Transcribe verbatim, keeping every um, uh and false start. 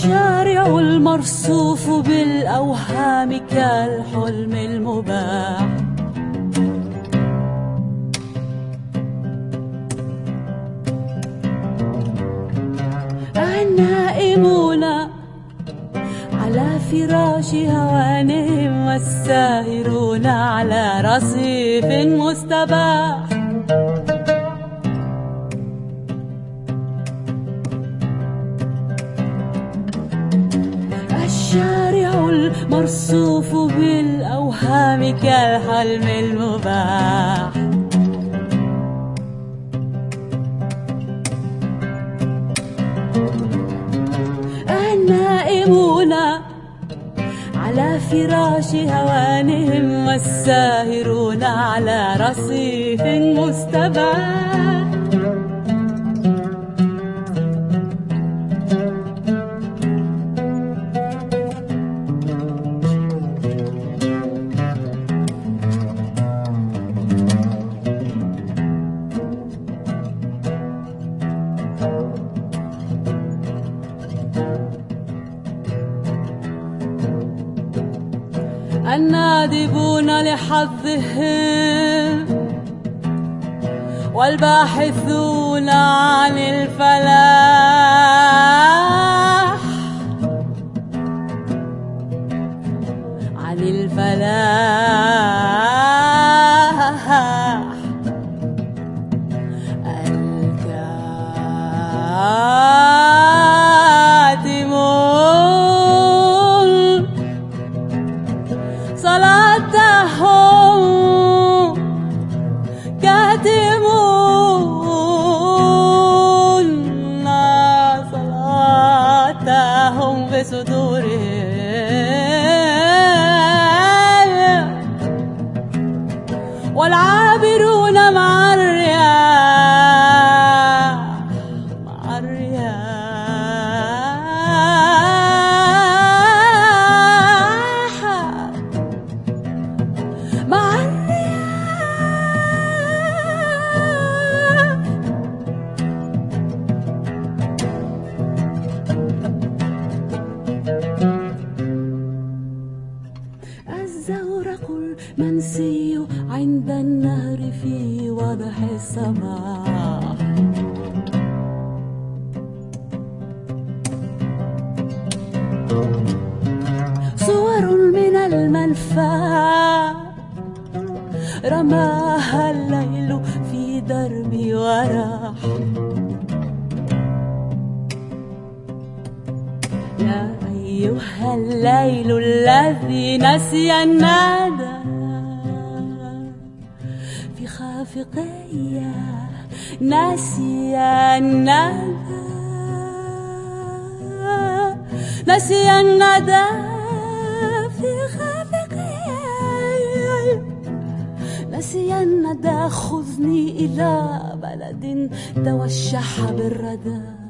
الشارع المرصوف بالأوهام كالحلم المباح، النائمون على فراش هوانهم والساهرون على رصيف مستباح. الشارع المرصوف بالأوهام كالحلم المباح، النائمون على فراش هوانهم والساهرون على رصيف مستباح. النادبون لحظهم والباحثون عن الفلاح، عن الفلاح الكاتمون صلاتهم، كاتمون صلاتهم بصدورهم، والعابرون مع الرياح، مع الرياح، مع الزورق المنسي عند النهر في وضح الصباح، صور من المنفى رماها الليل في دربي وراح. يا أيها الليل الذي نسي النادى في خافقي، نسي الندى، نسي الندى في خافقي، نسي الندى. خذني إلى بلد توشح بالردى،